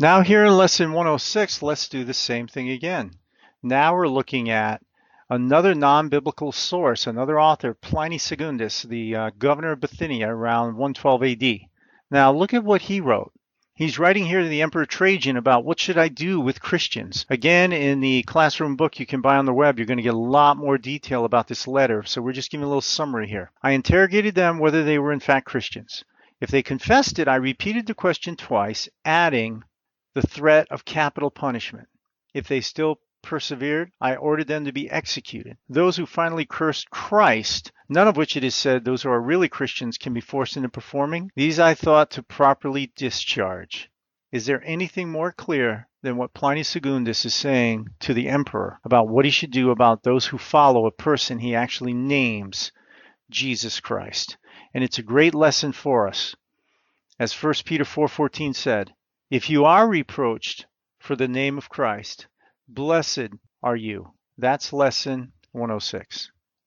Now here in lesson 106, let's do the same thing again. Now we're looking at another non-biblical source, another author, Pliny Secundus, the governor of Bithynia around 112 AD. Now look at what he wrote. He's writing here to the Emperor Trajan about what should I do with Christians. Again, in the classroom book you can buy on the web, you're going to get a lot more detail about this letter. So we're just giving a little summary here. I interrogated them whether they were in fact Christians. If they confessed it, I repeated the question twice, adding the threat of capital punishment. If they still persevered, I ordered them to be executed. Those who finally cursed Christ, none of which it is said those who are really Christians can be forced into performing, these I thought to properly discharge. Is there anything more clear than what Pliny Secundus is saying to the emperor about what he should do about those who follow a person he actually names Jesus Christ? And it's a great lesson for us. As 1 Peter 4:14 said, if you are reproached for the name of Christ, blessed are you. That's lesson 106.